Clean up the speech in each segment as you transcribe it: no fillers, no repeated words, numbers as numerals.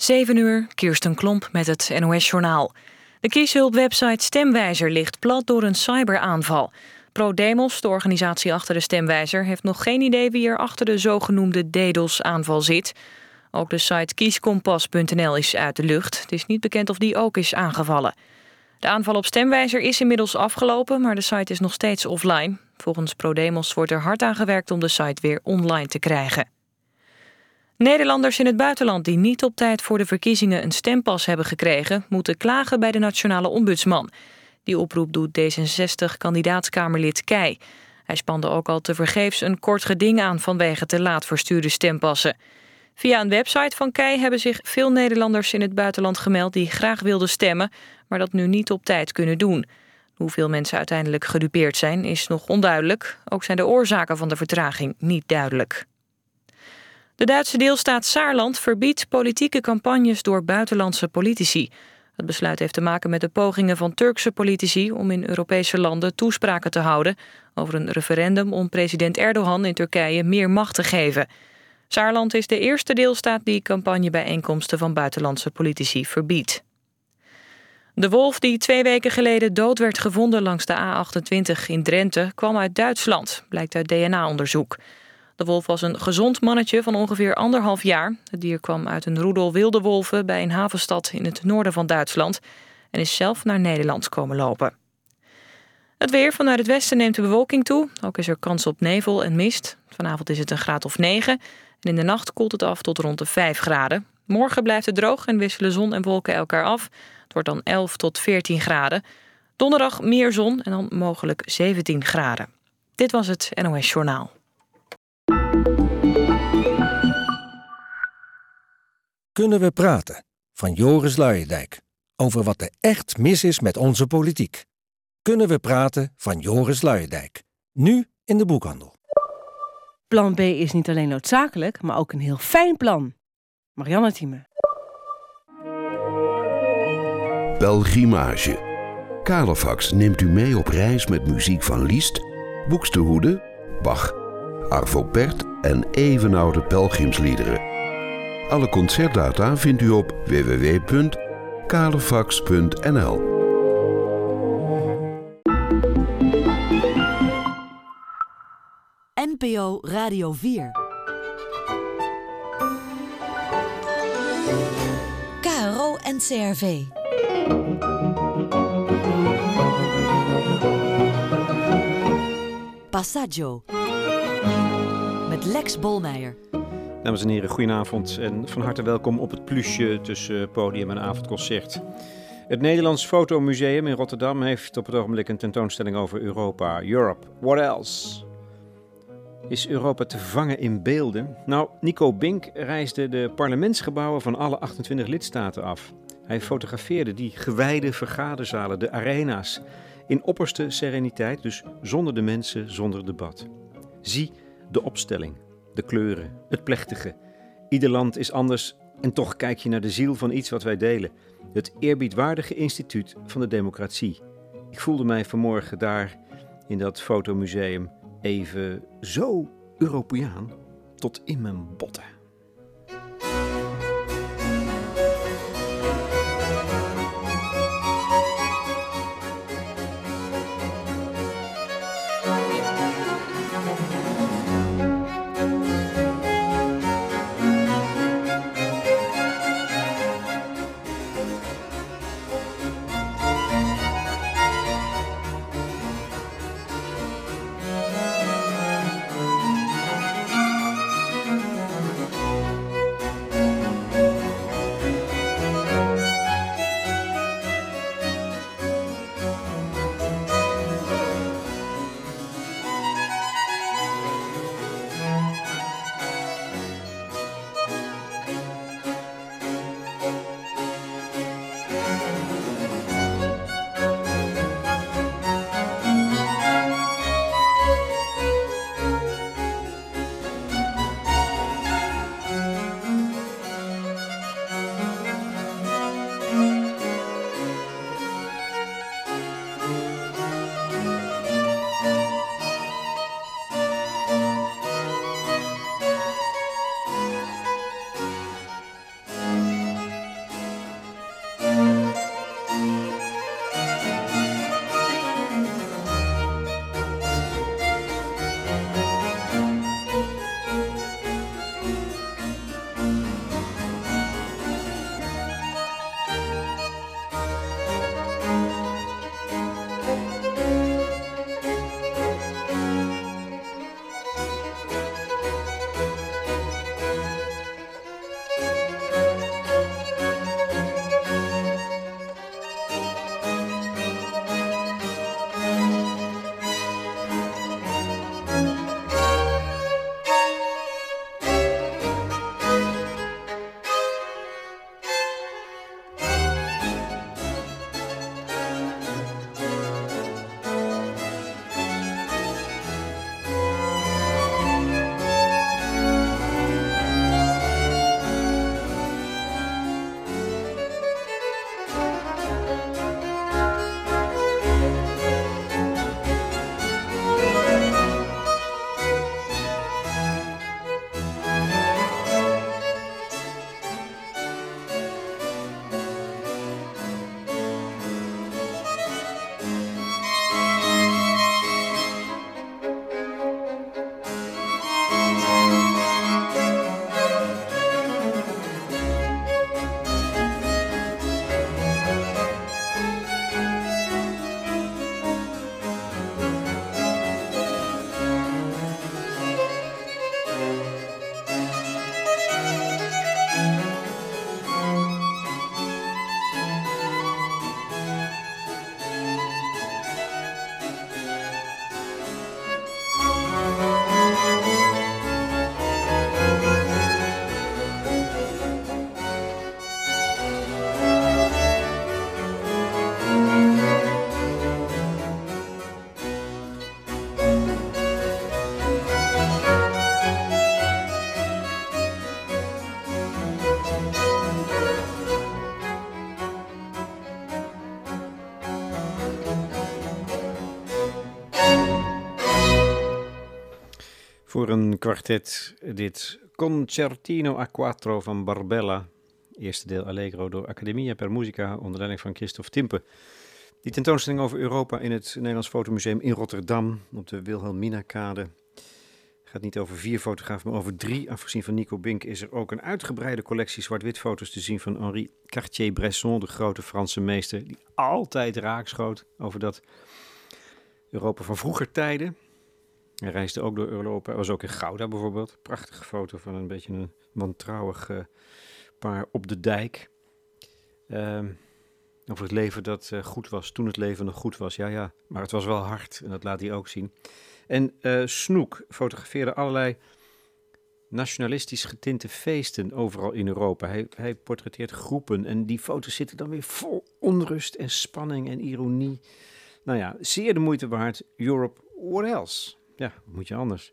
7 uur, Kirsten Klomp met het NOS-journaal. De kieshulpwebsite Stemwijzer ligt plat door een cyberaanval. ProDemos, de organisatie achter de Stemwijzer, heeft nog geen idee wie er achter de zogenoemde DDoS-aanval zit. Ook de site kieskompas.nl is uit de lucht. Het is niet bekend of die ook is aangevallen. De aanval op Stemwijzer is inmiddels afgelopen, maar de site is nog steeds offline. Volgens ProDemos wordt er hard aan gewerkt om de site weer online te krijgen. Nederlanders in het buitenland die niet op tijd voor de verkiezingen een stempas hebben gekregen, moeten klagen bij de Nationale Ombudsman. Die oproep doet D66-kandidaatskamerlid Keij. Hij spande ook al tevergeefs een kort geding aan vanwege te laat verstuurde stempassen. Via een website van Keij hebben zich veel Nederlanders in het buitenland gemeld die graag wilden stemmen, maar dat nu niet op tijd kunnen doen. Hoeveel mensen uiteindelijk gedupeerd zijn is nog onduidelijk. Ook zijn de oorzaken van de vertraging niet duidelijk. De Duitse deelstaat Saarland verbiedt politieke campagnes door buitenlandse politici. Het besluit heeft te maken met de pogingen van Turkse politici om in Europese landen toespraken te houden over een referendum om president Erdogan in Turkije meer macht te geven. Saarland is de eerste deelstaat die campagnebijeenkomsten van buitenlandse politici verbiedt. De wolf die 2 weken geleden dood werd gevonden langs de A28 in Drenthe kwam uit Duitsland, blijkt uit DNA-onderzoek. De wolf was een gezond mannetje van ongeveer 1,5 jaar. Het dier kwam uit een roedel wilde wolven bij een havenstad in het noorden van Duitsland en is zelf naar Nederland komen lopen. Het weer: vanuit het westen neemt de bewolking toe. Ook is er kans op nevel en mist. Vanavond is het een graad of 9 en in de nacht koelt het af tot rond de 5 graden. Morgen blijft het droog en wisselen zon en wolken elkaar af. Het wordt dan 11 tot 14 graden. Donderdag meer zon en dan mogelijk 17 graden. Dit was het NOS Journaal. Kunnen we praten? Van Joris Luijendijk. Over wat er echt mis is met onze politiek. Kunnen we praten? Van Joris Luijendijk. Nu in de boekhandel. Plan B is niet alleen noodzakelijk, maar ook een heel fijn plan. Marianne Thieme. Pelgrimage. Carlofax neemt u mee op reis met muziek van Liszt, Buxtehude, Bach, Arvo Pärt en evenoude pelgrimsliederen. Alle concertdata vindt u op www.carlofax.nl. NPO Radio 4. KRO NCRV. Passaggio. Met Lex Bolmeijer. Dames en heren, goedenavond en van harte welkom op het plusje tussen podium en avondconcert. Het Nederlands Fotomuseum in Rotterdam heeft op het ogenblik een tentoonstelling over Europa. Europe, what else? Is Europa te vangen in beelden? Nou, Nico Bink reisde de parlementsgebouwen van alle 28 lidstaten af. Hij fotografeerde die gewijde vergaderzalen, de arena's, in opperste sereniteit, dus zonder de mensen, zonder debat. Zie de opstelling. De kleuren, het plechtige. Ieder land is anders en toch kijk je naar de ziel van iets wat wij delen. Het eerbiedwaardige instituut van de democratie. Ik voelde mij vanmorgen daar in dat fotomuseum even zo Europeaan tot in mijn botten. voor een kwartet, dit Concertino a Quattro van Barbella. Eerste deel Allegro door Accademia per Musica onder leiding van Christophe Timpe. Die tentoonstelling over Europa in het Nederlands Fotomuseum in Rotterdam op de Wilhelminakade. Het gaat niet over 4 fotografen, maar over 3. Afgezien van Nico Bink is er ook een uitgebreide collectie zwart-wit foto's te zien van Henri Cartier-Bresson, de grote Franse meester, die altijd raakschoot over dat Europa van vroeger tijden. Hij reisde ook door Europa, hij was ook in Gouda bijvoorbeeld. Prachtige foto van een beetje een wantrouwig paar op de dijk. Over het leven dat goed was, toen het leven nog goed was. Ja, maar het was wel hard en dat laat hij ook zien. En Snoek fotografeerde allerlei nationalistisch getinte feesten overal in Europa. Hij portretteert groepen en die foto's zitten dan weer vol onrust en spanning en ironie. Nou ja, zeer de moeite waard. Europe, what else? Ja, wat moet je anders?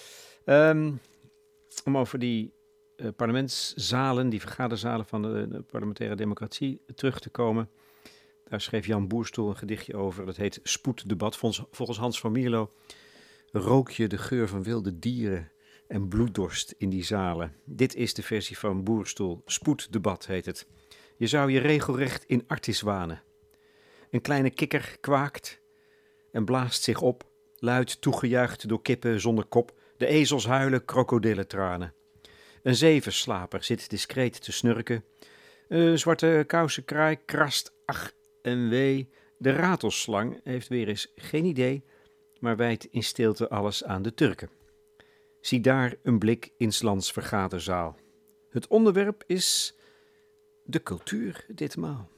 Om over die parlementszalen, die vergaderzalen van de parlementaire democratie terug te komen. Daar schreef Jan Boerstoel een gedichtje over. Dat heet Spoeddebat. Volgens Hans van Mierlo rook je de geur van wilde dieren en bloeddorst in die zalen. Dit is de versie van Boerstoel. Spoeddebat heet het. Je zou je regelrecht in artis wanen. Een kleine kikker kwaakt en blaast zich op, luid toegejuicht door kippen zonder kop. De ezels huilen krokodillentranen. Een zevenslaper zit discreet te snurken. Zwarte kousenkraai krast ach en wee. De ratelslang heeft weer eens geen idee, maar wijdt in stilte alles aan de Turken. Zie daar een blik in 's lands vergaderzaal. Het onderwerp is de cultuur ditmaal.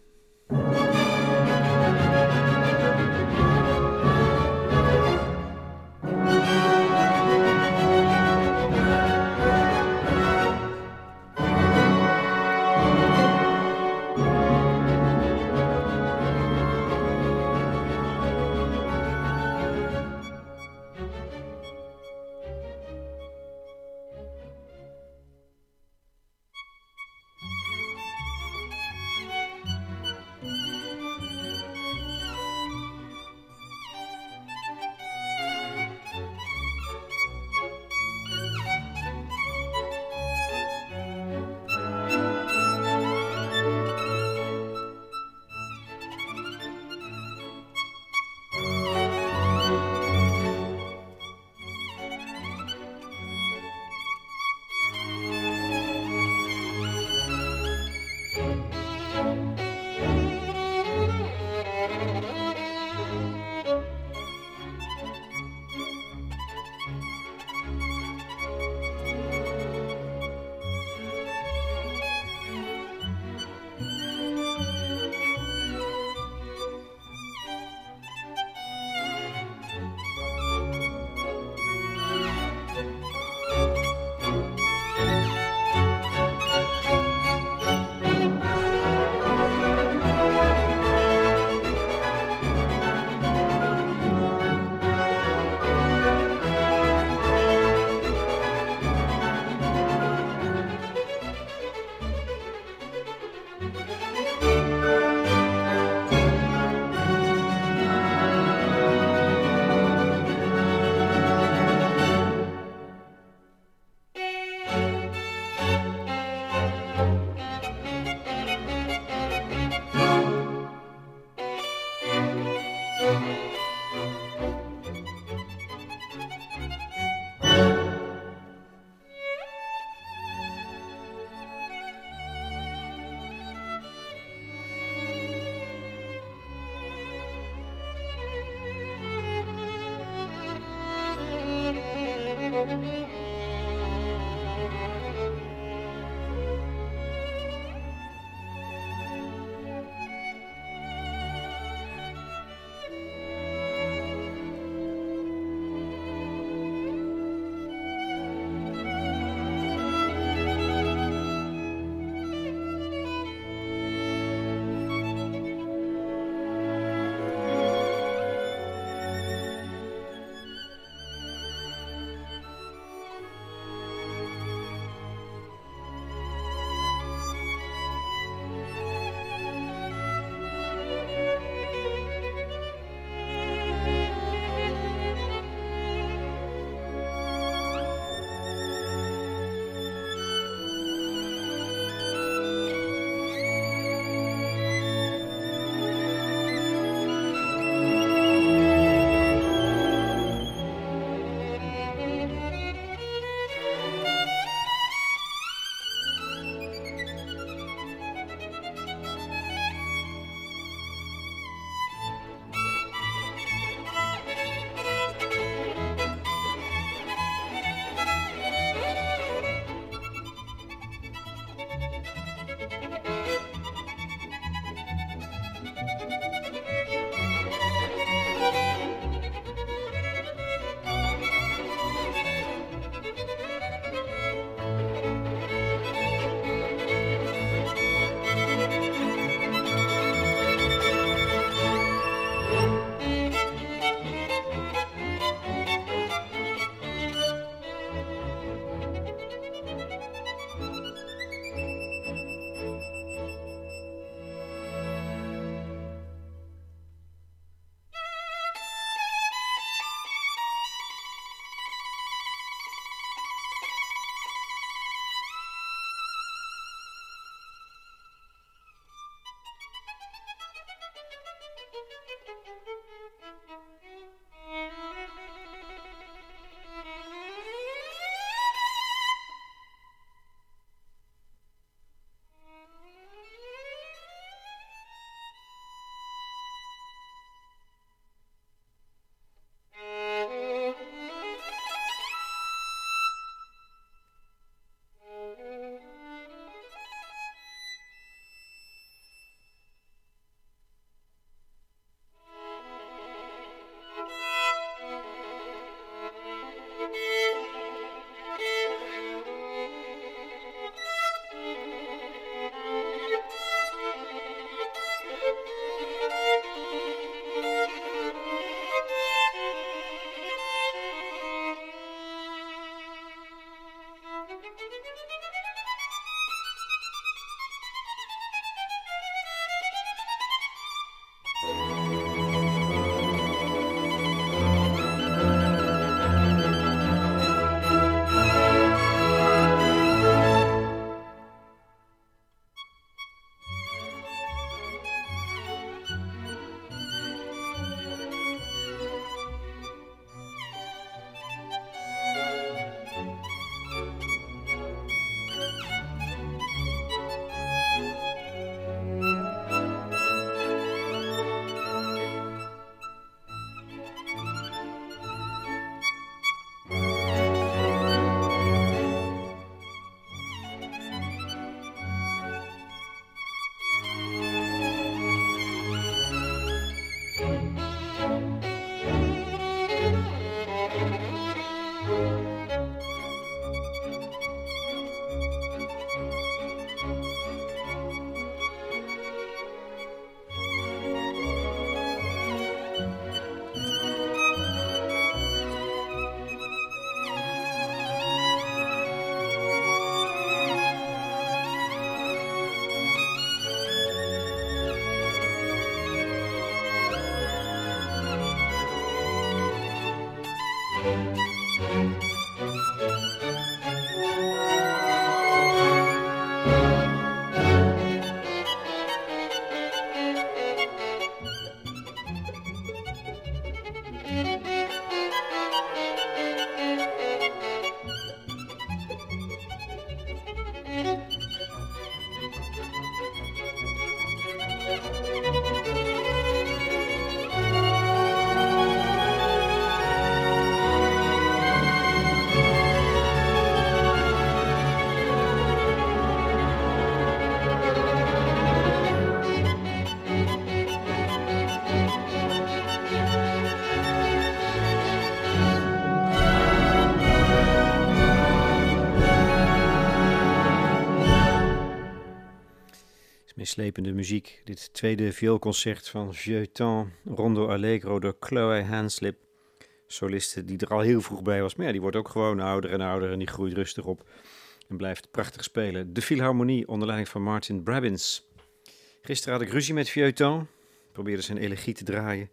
Meeslepende muziek. Dit tweede vioolconcert van Vieux Temps, Rondo Allegro door Chloe Hanslip. Soliste die er al heel vroeg bij was. Maar ja, die wordt ook gewoon ouder en ouder en die groeit rustig op. En blijft prachtig spelen. De Philharmonie onder leiding van Martin Brabbins. Gisteren had ik ruzie met Vieux Temps. Probeerde zijn elegie te draaien.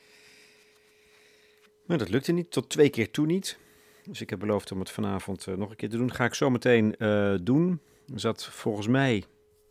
Maar dat lukte niet, tot 2 keer toe niet. Dus ik heb beloofd om het vanavond nog een keer te doen. Ga ik zo meteen doen. Er zat volgens mij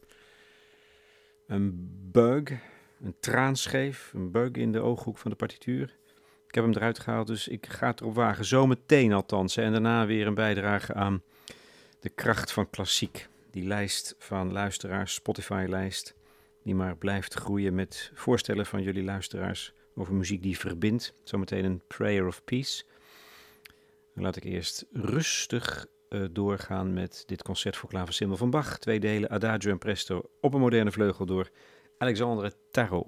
een bug, een traanscheef, een bug in de ooghoek van de partituur. Ik heb hem eruit gehaald, dus ik ga het erop wagen. Zometeen althans. En daarna weer een bijdrage aan de kracht van klassiek. Die lijst van luisteraars, Spotify-lijst, die maar blijft groeien met voorstellen van jullie luisteraars over muziek die verbindt. Zometeen een Prayer of Peace. Dan laat ik eerst rustig doorgaan met dit concert voor klaversymbol van Bach. 2 delen, Adagio en Presto op een moderne vleugel door Alexandre Tarot.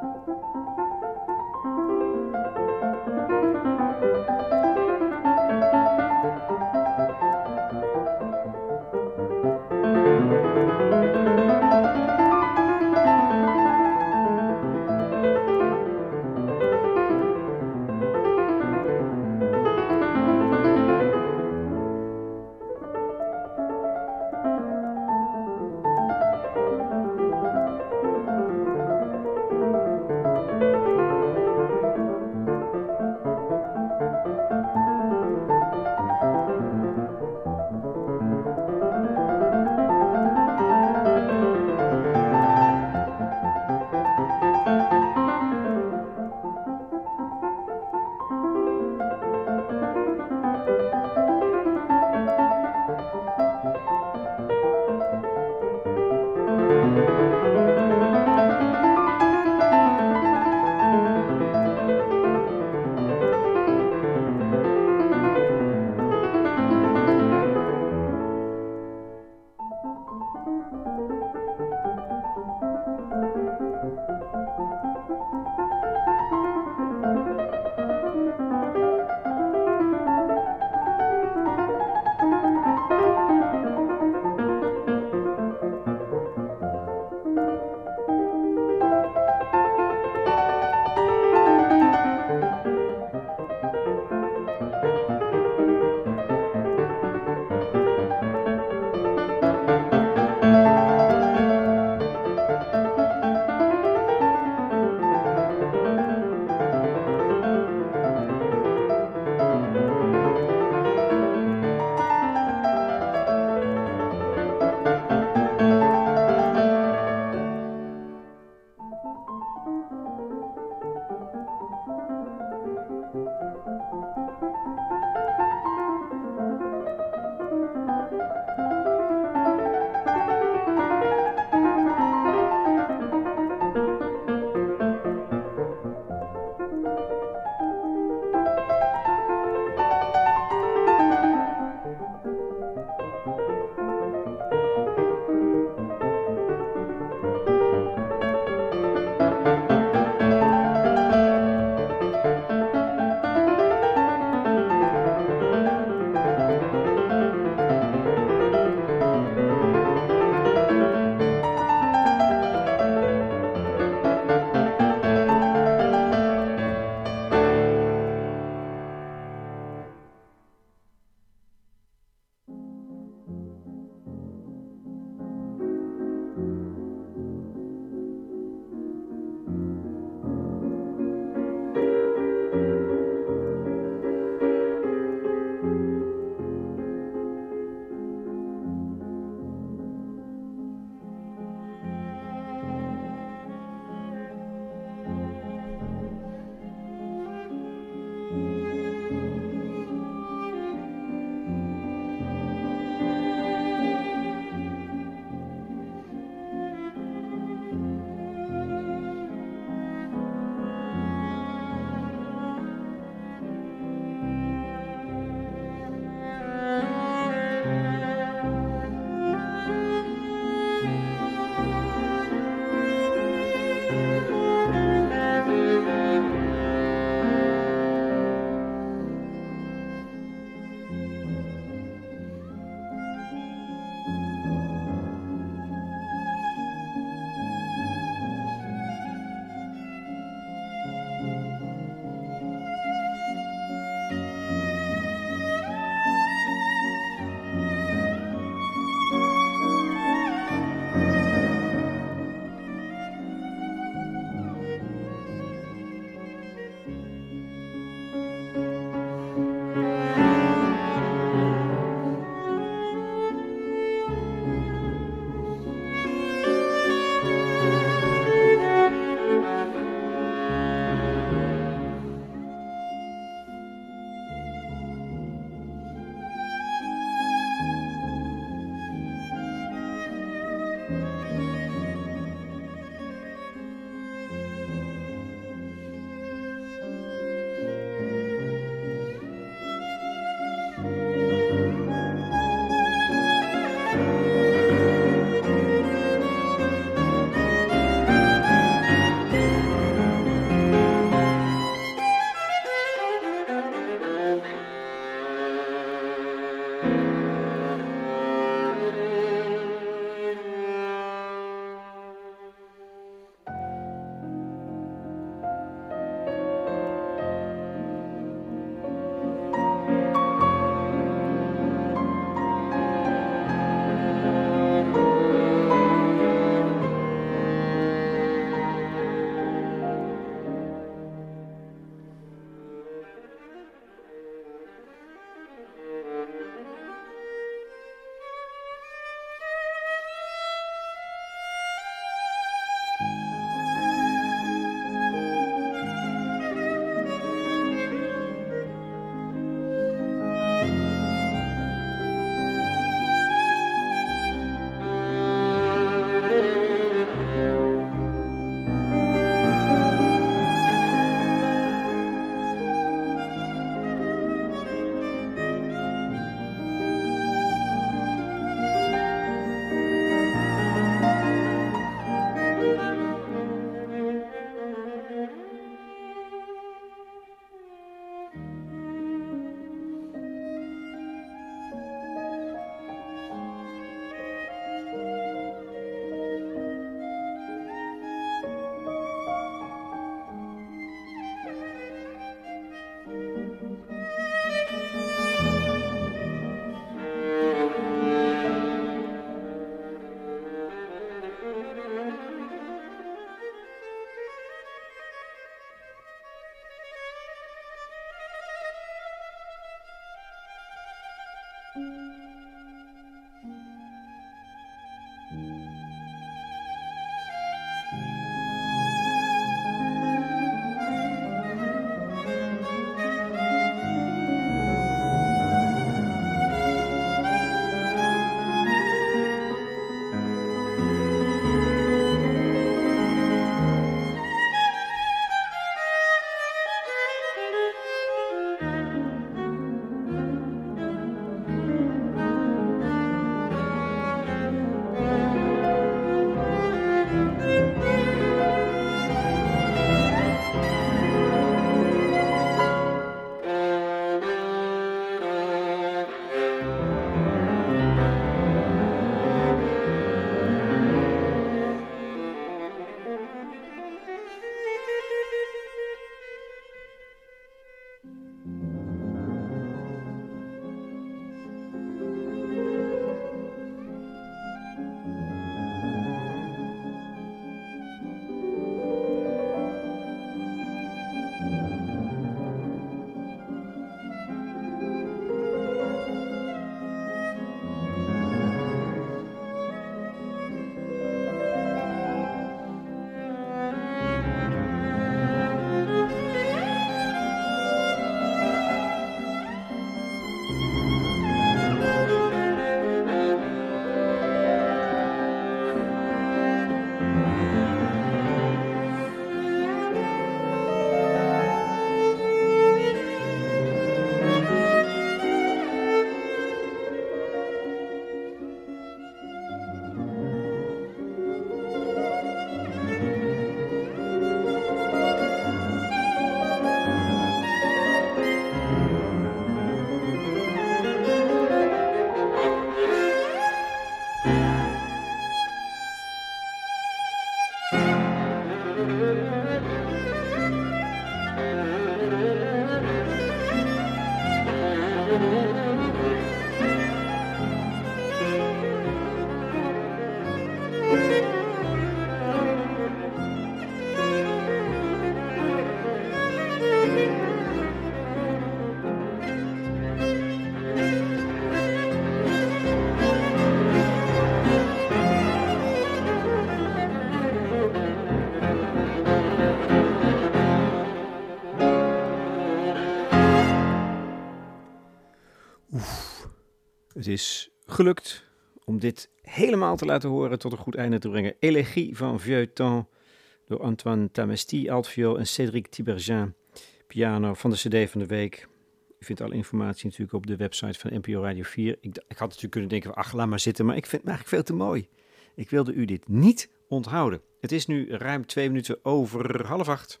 Het is gelukt om dit helemaal te laten horen, tot een goed einde te brengen. Elegie van Vieux Temps door Antoine Tamesti, altviool en Cédric Tiberghien, piano, van de cd van de week. U vindt alle informatie natuurlijk op de website van NPO Radio 4. Ik had natuurlijk kunnen denken, ach, laat maar zitten, maar ik vind het eigenlijk veel te mooi. Ik wilde u dit niet onthouden. Het is nu ruim 2 minuten over 7:30.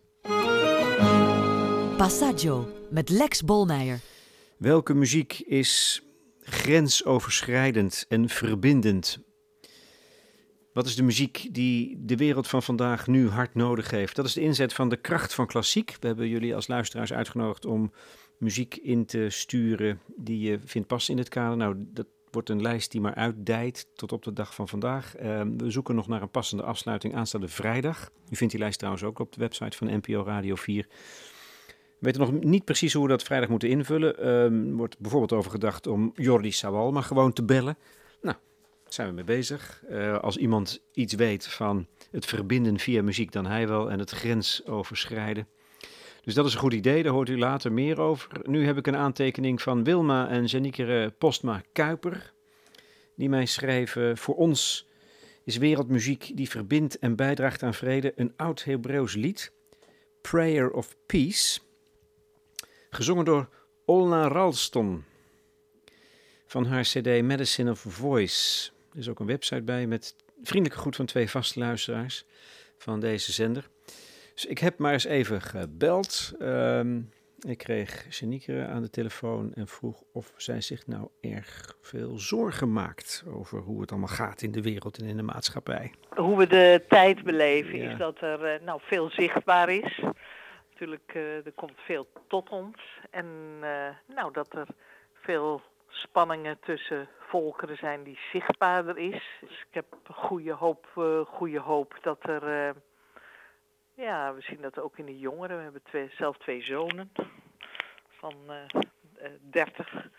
Passaggio met Lex Bolmeijer. Welke muziek is grensoverschrijdend en verbindend? Wat is de muziek die de wereld van vandaag nu hard nodig heeft? Dat is de inzet van de kracht van klassiek. We hebben jullie als luisteraars uitgenodigd om muziek in te sturen die je vindt passen in het kader. Nou, dat wordt een lijst die maar uitdijt tot op de dag van vandaag. We zoeken nog naar een passende afsluiting aanstaande vrijdag. U vindt die lijst trouwens ook op de website van NPO Radio 4. We weten nog niet precies hoe we dat vrijdag moeten invullen. Er wordt bijvoorbeeld over gedacht om Jordi Savall maar gewoon te bellen. Nou, daar zijn we mee bezig. Als iemand iets weet van het verbinden via muziek, dan hij wel, en het grensoverschrijden. Dus dat is een goed idee, daar hoort u later meer over. Nu heb ik een aantekening van Wilma en Janikere Postma-Kuiper, die mij schrijven: voor ons is wereldmuziek die verbindt en bijdraagt aan vrede een oud Hebreeuws lied, Prayer of Peace, gezongen door Olna Ralston van haar cd Medicine of Voice. Er is ook een website bij met vriendelijke groet van 2 vaste luisteraars van deze zender. Dus ik heb maar eens even gebeld. Ik kreeg Janikere aan de telefoon en vroeg of zij zich nou erg veel zorgen maakt over hoe het allemaal gaat in de wereld en in de maatschappij. Hoe we de tijd beleven Ja. is dat er veel zichtbaar is. Natuurlijk, er komt veel tot ons. En dat er veel spanningen tussen volkeren zijn die zichtbaarder is. Dus ik heb goede hoop dat er... we zien dat ook in de jongeren. We hebben zelf 2 zonen van 30.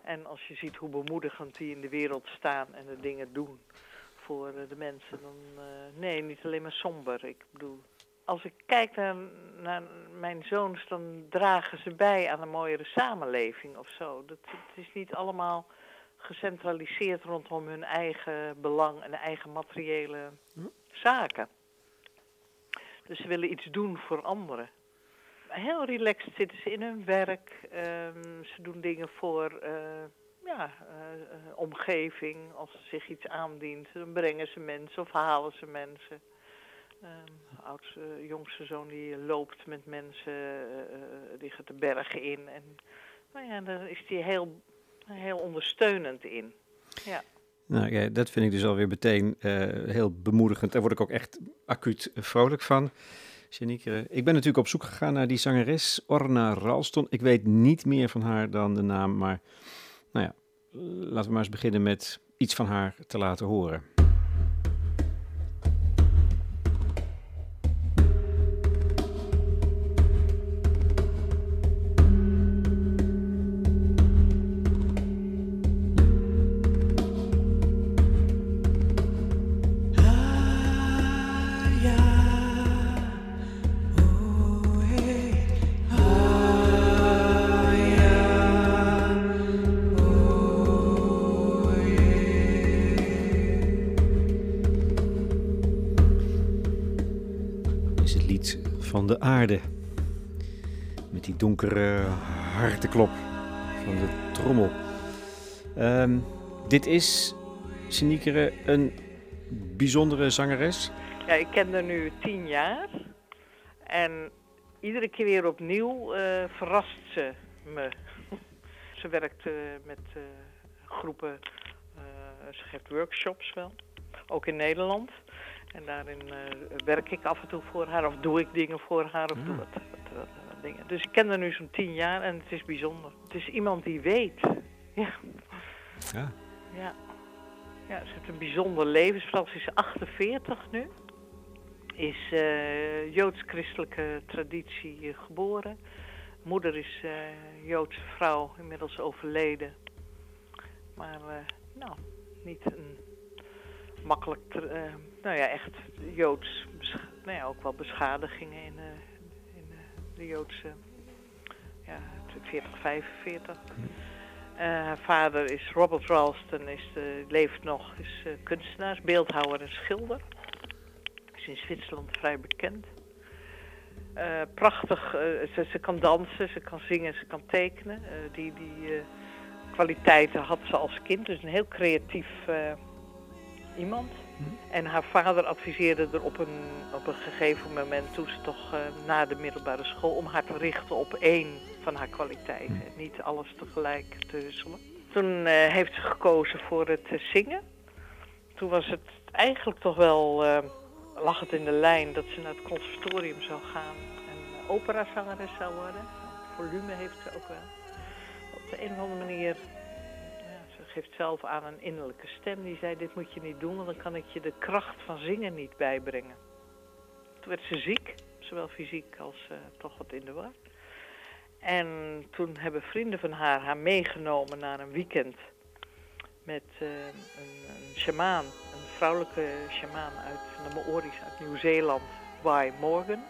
En als je ziet hoe bemoedigend die in de wereld staan en de dingen doen voor de mensen, dan nee, niet alleen maar somber. Ik bedoel, als ik kijk naar mijn zoons, dan dragen ze bij aan een mooiere samenleving of zo. Het is niet allemaal gecentraliseerd rondom hun eigen belang en eigen materiële zaken. Dus ze willen iets doen voor anderen. Heel relaxed zitten ze in hun werk. Ze doen dingen voor omgeving. Als er zich iets aandient, dan brengen ze mensen of halen ze mensen. Jongste zoon die loopt met mensen, die gaat de bergen in. En daar is hij heel ondersteunend in. Ja. Nou ja, dat vind ik dus alweer meteen heel bemoedigend. Daar word ik ook echt acuut vrolijk van. Sjanieke, ik ben natuurlijk op zoek gegaan naar die zangeres Orna Ralston. Ik weet niet meer van haar dan de naam, maar nou ja, laten we maar eens beginnen met iets van haar te laten horen. Van de aarde. Met die donkere harteklop van de trommel. Dit is, Sjanieke, een bijzondere zangeres. Ja, ik ken haar nu 10 jaar. En iedere keer weer opnieuw verrast ze me. Ze werkt met groepen, ze geeft workshops wel. Ook in Nederland. En daarin werk ik af en toe voor haar, of doe ik dingen voor haar, of doe wat dingen. Dus ik ken haar nu zo'n 10 jaar en het is bijzonder. Het is iemand die weet. Ja. Ja. Ja. Ja, ze heeft een bijzonder levensverhaal. Ze is 48 nu. Is Joods-christelijke traditie geboren. Moeder is Joodse vrouw, inmiddels overleden. Maar niet een makkelijk, echt Joods, ook wel beschadigingen in de Joodse, 40, 45. Haar vader is Robert Ralston, leeft nog, is kunstenaar, is beeldhouwer en schilder. Is in Zwitserland vrij bekend. Prachtig, ze kan dansen, ze kan zingen, ze kan tekenen. Die kwaliteiten had ze als kind, dus een heel creatief iemand. En haar vader adviseerde er op een gegeven moment, toen ze toch na de middelbare school, om haar te richten op 1 van haar kwaliteiten. Niet alles tegelijk te husselen. Toen heeft ze gekozen voor het zingen. Toen was het eigenlijk toch wel, lag het in de lijn dat ze naar het conservatorium zou gaan en operazangeres zou worden. Volume heeft ze ook wel. Op de een of andere manier. Ze geeft zelf aan een innerlijke stem die zei, dit moet je niet doen, want dan kan ik je de kracht van zingen niet bijbrengen. Toen werd ze ziek, zowel fysiek als toch wat in de war. En toen hebben vrienden van haar meegenomen naar een weekend met een sjamaan, een vrouwelijke sjamaan van de Maori's uit Nieuw-Zeeland, Wai Morgan.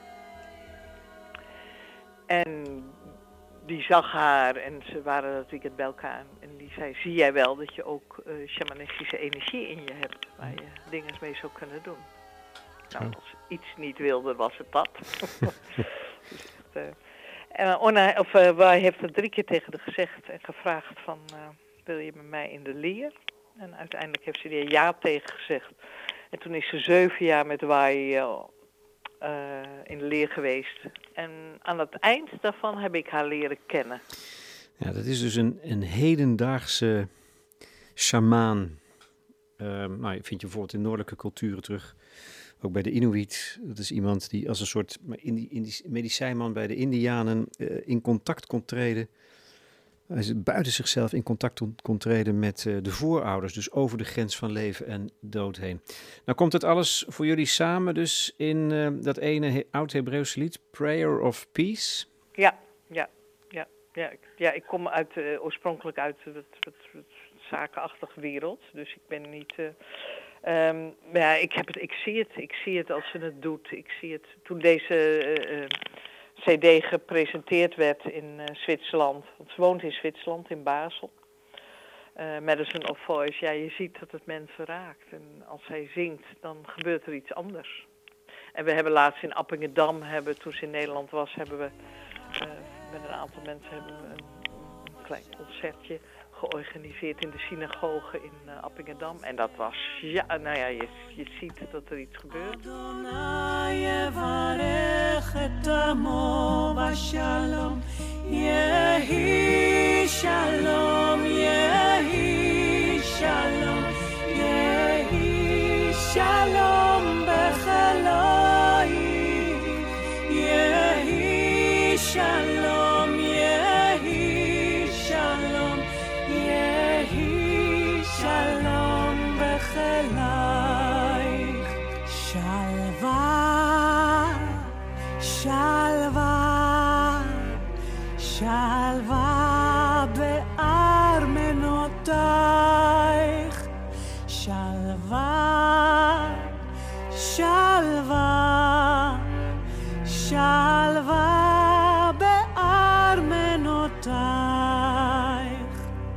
En die zag haar en ze waren dat weekend bij elkaar. En die zei, zie jij wel dat je ook shamanistische energie in je hebt, waar je dingen mee zou kunnen doen. Nou, als iets niet wilde, was het dat. Dus echt, Wai heeft er 3 keer tegen haar gezegd en gevraagd van, wil je met mij in de leer? En uiteindelijk heeft ze er ja tegen gezegd. En toen is ze 7 jaar met Wai in de leer geweest. En aan het eind daarvan heb ik haar leren kennen. Ja, dat is dus een hedendaagse sjamaan. Je vind je bijvoorbeeld in noordelijke culturen terug. Ook bij de Inuit. Dat is iemand die als een soort medicijnman bij de Indianen in contact kon treden. Hij buiten zichzelf in contact kon treden met de voorouders. Dus over de grens van leven en dood heen. Nou komt het alles voor jullie samen dus in dat ene oud-Hebreeuwse lied, Prayer of Peace. Ja. Ik kom oorspronkelijk uit wat zakenachtige wereld. Dus ik ben niet... ik zie het als ze het doet. Ik zie het toen deze CD gepresenteerd werd in Zwitserland. Want ze woont in Zwitserland, in Basel. Madison of Voice. Ja, je ziet dat het mensen raakt. En als zij zingt, dan gebeurt er iets anders. En we hebben laatst in Appingedam, toen ze in Nederland was, hebben we met een aantal mensen een klein concertje georganiseerd in de synagoge in Appingedam. En dat was, je ziet dat er iets gebeurt. Yehi shalom, yehi shalom, yehi shalom becheloi, yehi shalom, yehi shalom, yehi shalom becheloi, shalva, shalva. שלווה בארמנותייך, שלווה, שלווה, שלווה בארמנותייך.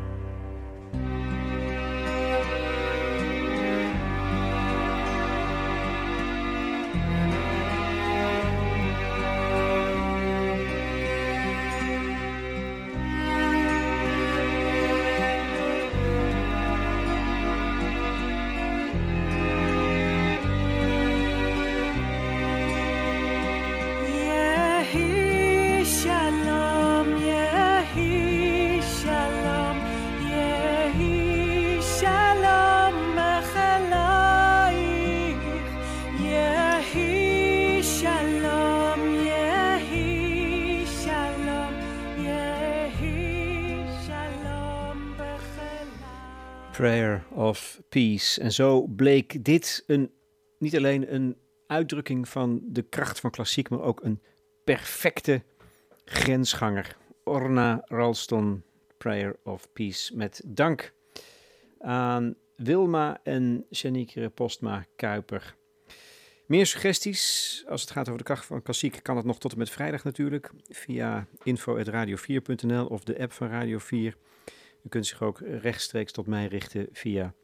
Prayer of Peace. En zo bleek dit niet alleen een uitdrukking van de kracht van klassiek, maar ook een perfecte grensganger. Orna Ralston, Prayer of Peace. Met dank aan Wilma en Janieke Postma-Kuiper. Meer suggesties als het gaat over de kracht van klassiek kan het nog tot en met vrijdag natuurlijk. Via info@radio4.nl of de app van Radio 4. U kunt zich ook rechtstreeks tot mij richten via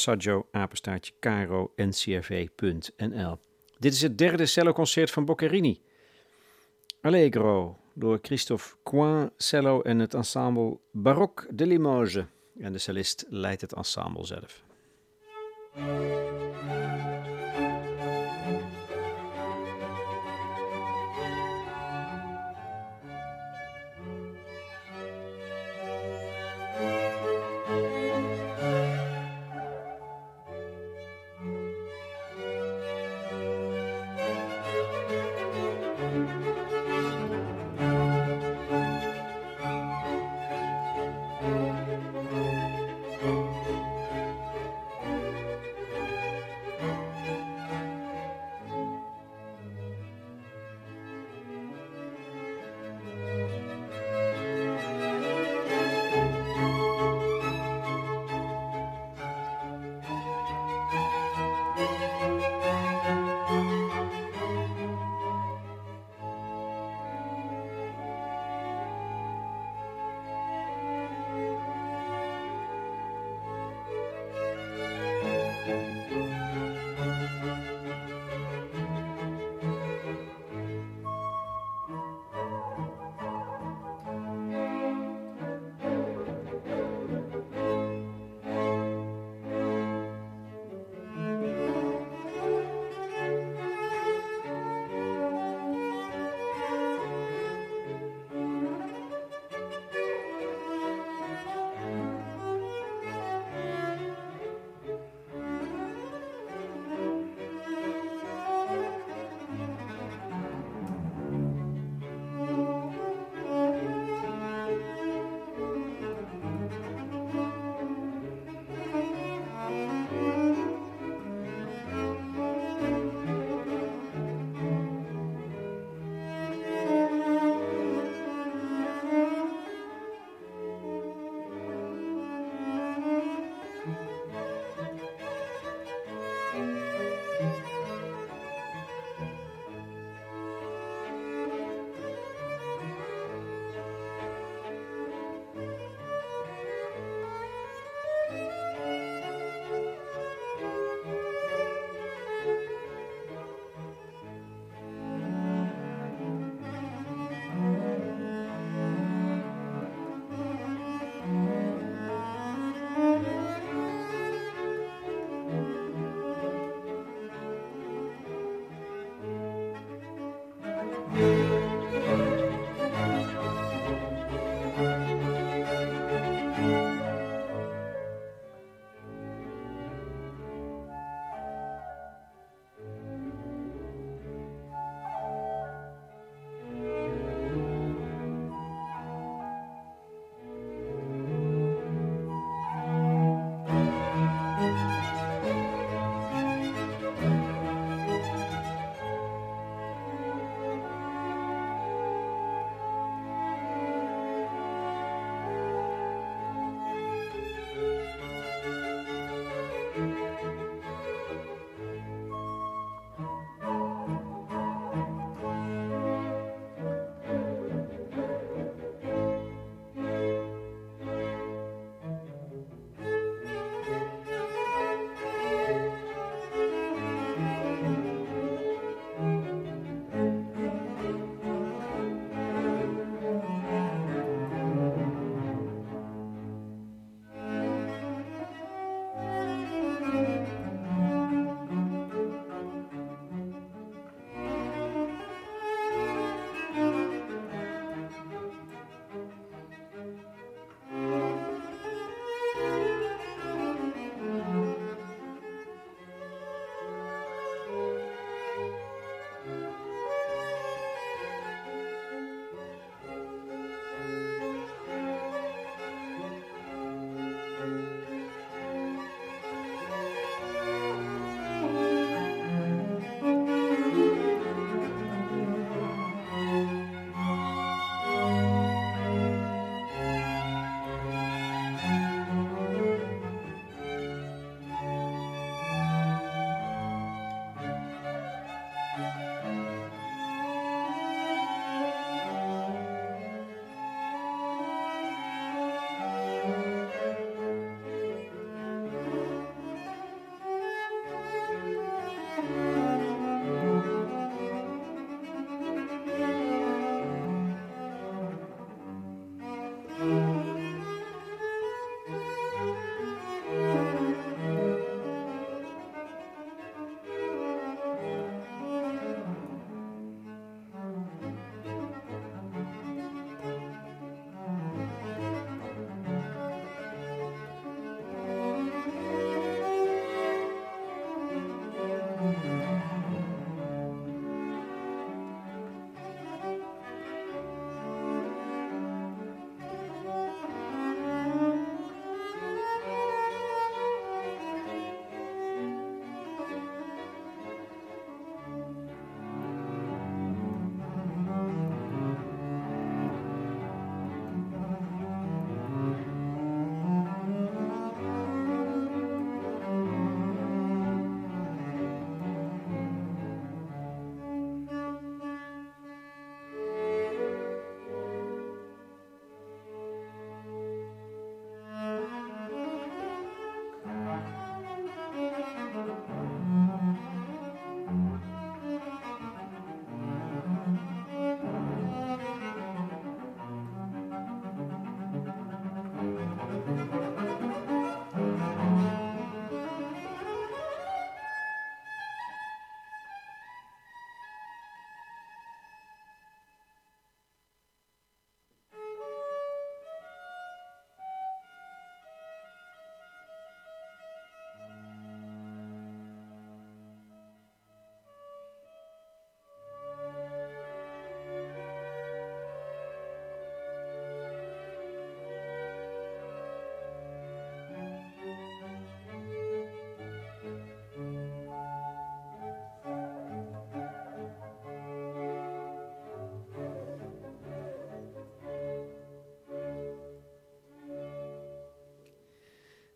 passaggio@caro.ncrv.nl. Dit is het derde celloconcert van Boccherini. Allegro door Christophe Coin, cello en het ensemble Baroque de Limoges. En de cellist leidt het ensemble zelf.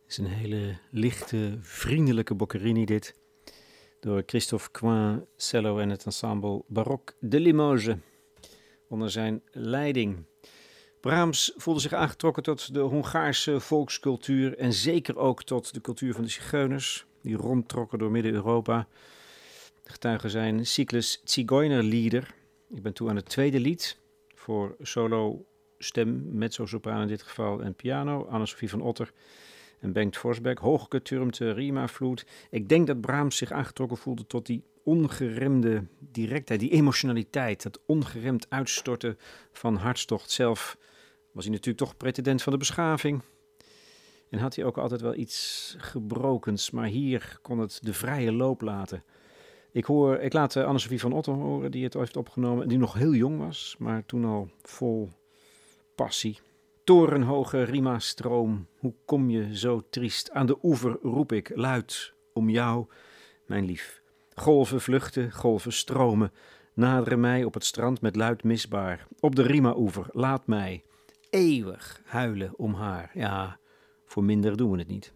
Het is een hele lichte, vriendelijke Boccherini dit. Door Christophe Coin, cello en het ensemble Baroque de Limoges. Onder zijn leiding. Brahms voelde zich aangetrokken tot de Hongaarse volkscultuur en zeker ook tot de cultuur van de zigeuners, die rondtrokken door Midden-Europa. De getuigen zijn cyclus Zigeunerlieder. Ik ben toe aan het tweede lied voor solo, stem, mezzo-sopraan in dit geval en piano, Anne-Sophie van Otter en Bengt Forsberg, hooggetürmte Riemann-vloed. Ik denk dat Brahms zich aangetrokken voelde tot die ongeremde directheid, die emotionaliteit, dat ongeremd uitstorten van hartstocht. Zelf was hij natuurlijk toch pretendent van de beschaving en had hij ook altijd wel iets gebrokens, maar hier kon het de vrije loop laten. Ik laat Anne-Sophie van Otter horen, die het heeft opgenomen, die nog heel jong was, maar toen al vol passie. Torenhoge Rima-stroom, hoe kom je zo triest? Aan de oever roep ik luid om jou, mijn lief. Golven vluchten, golven stromen, naderen mij op het strand met luid misbaar. Op de Rima-oever, laat mij eeuwig huilen om haar. Ja, voor minder doen we het niet.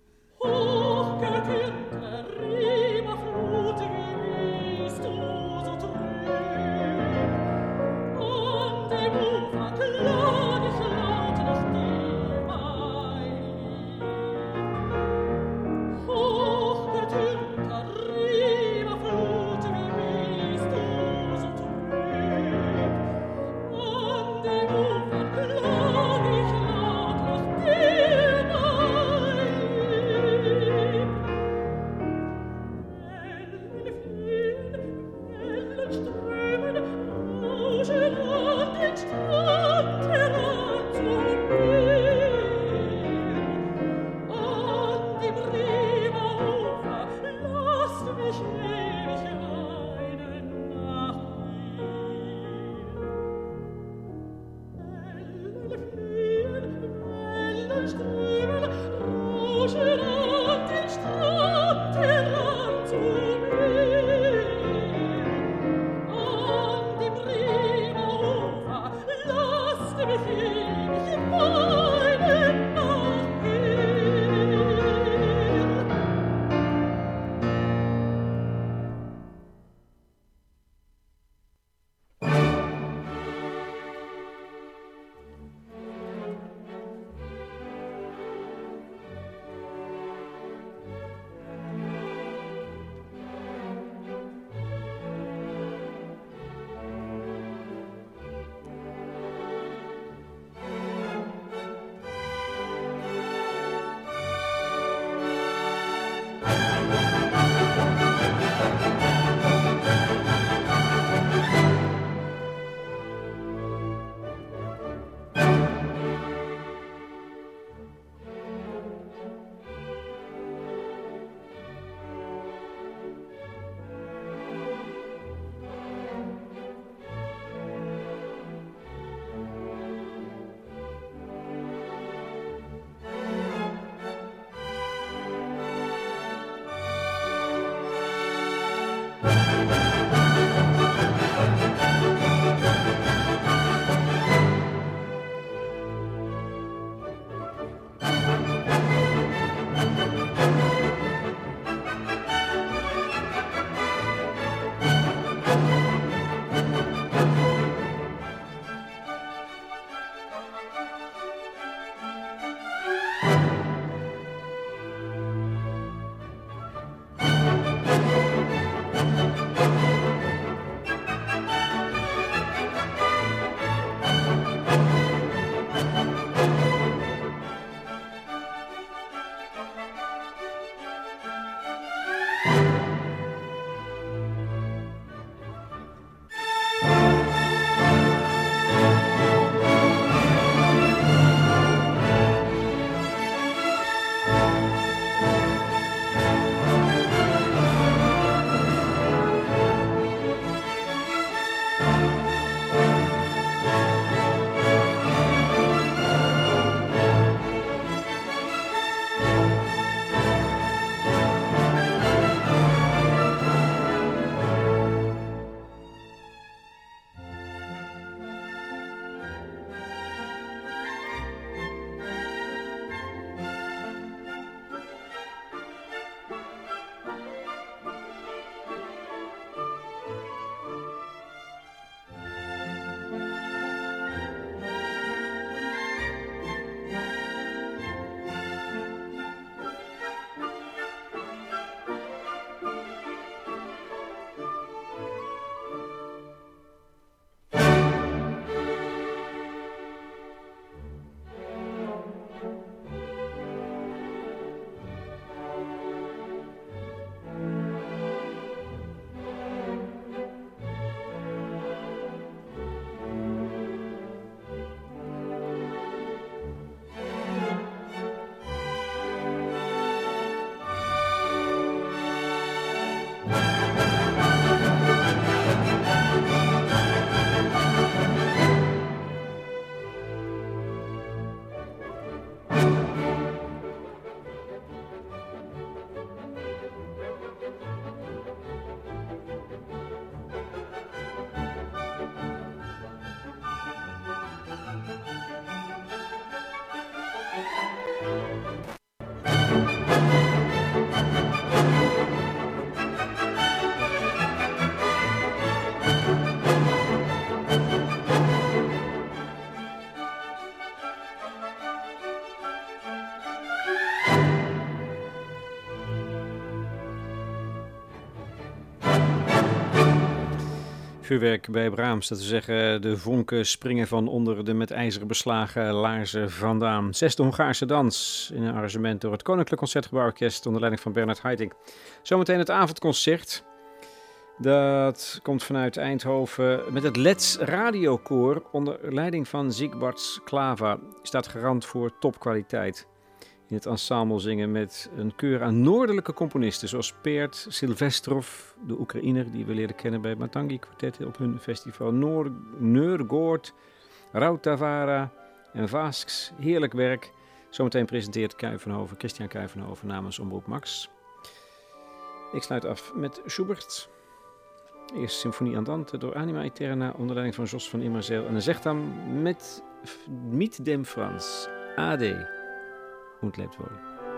vuurwerk bij Brahms. Dat we zeggen, de vonken springen van onder de met ijzeren beslagen laarzen vandaan. Zesde Hongaarse dans in een arrangement door het Koninklijk Concertgebouworkest onder leiding van Bernard Haitink. Zometeen het avondconcert. Dat komt vanuit Eindhoven met het Let's Radiokoor onder leiding van Zigbards Klava. Staat garant voor topkwaliteit. In het ensemble zingen met een keur aan noordelijke componisten zoals Peert Silvestrov, de Oekraïner die we leren kennen bij het Matangi Quartet op hun festival, Neurgoord, Rautavara en Vasks. Heerlijk werk. Zometeen presenteert Christian Kuyvenhoven namens Omroep Max. Ik sluit af met Schubert. Eerst Symfonie Andante door Anima Eterna onder leiding van Jos van Immerzeel. En dan zegt dan met dem Franz Ade und lebt wohl.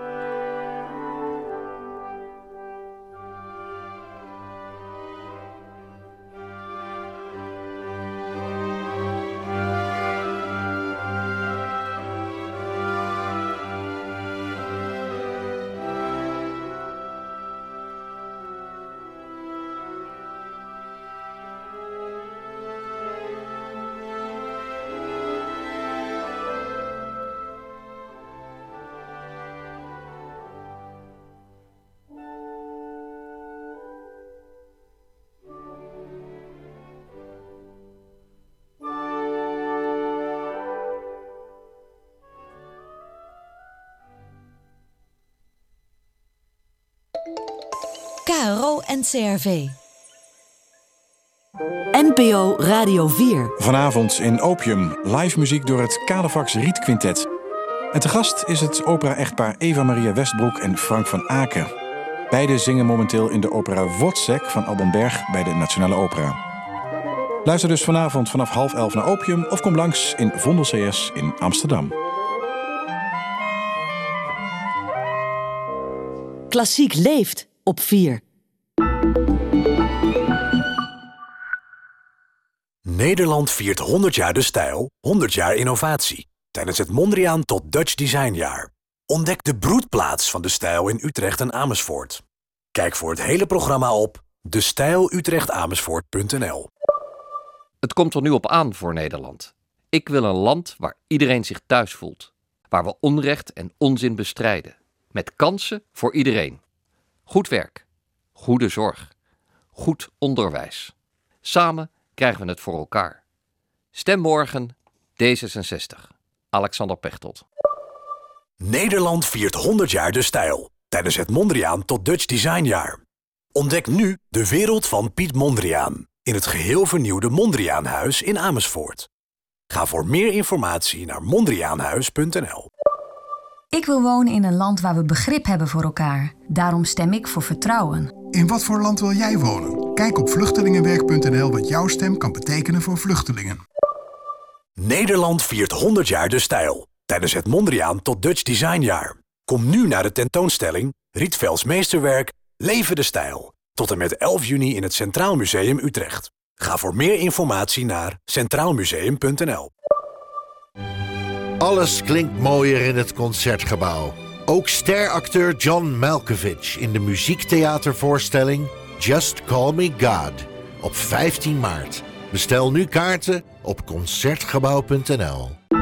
KRO en CRV. NPO Radio 4. Vanavond in Opium, live muziek door het Cadefax Riet Quintet. En te gast is het opera-echtpaar Eva-Maria Westbroek en Frank van Aken. Beiden zingen momenteel in de opera Wozzeck van Alban Berg bij de Nationale Opera. Luister dus vanavond vanaf 10:30 naar Opium of kom langs in Vondel CS in Amsterdam. Klassiek leeft op 4. Nederland viert 100 jaar de stijl, 100 jaar innovatie. Tijdens het Mondriaan tot Dutch Designjaar. Ontdek de broedplaats van de stijl in Utrecht en Amersfoort. Kijk voor het hele programma op destijlutrechtAmersfoort.nl. Het komt er nu op aan voor Nederland. Ik wil een land waar iedereen zich thuis voelt. Waar we onrecht en onzin bestrijden. Met kansen voor iedereen. Goed werk. Goede zorg. Goed onderwijs. Samen krijgen we het voor elkaar. Stem morgen D66. Alexander Pechtold. Nederland viert 100 jaar de stijl. Tijdens het Mondriaan tot Dutch Designjaar. Ontdek nu de wereld van Piet Mondriaan. In het geheel vernieuwde Mondriaanhuis in Amersfoort. Ga voor meer informatie naar mondriaanhuis.nl. Ik wil wonen in een land waar we begrip hebben voor elkaar. Daarom stem ik voor vertrouwen. In wat voor land wil jij wonen? Kijk op vluchtelingenwerk.nl wat jouw stem kan betekenen voor vluchtelingen. Nederland viert 100 jaar de stijl. Tijdens het Mondriaan tot Dutch Designjaar. Kom nu naar de tentoonstelling Rietvelds Meesterwerk Leven de Stijl. Tot en met 11 juni in het Centraal Museum Utrecht. Ga voor meer informatie naar centraalmuseum.nl. Alles klinkt mooier in het Concertgebouw. Ook steracteur John Malkovich in de muziektheatervoorstelling Just Call Me God op 15 maart. Bestel nu kaarten op concertgebouw.nl.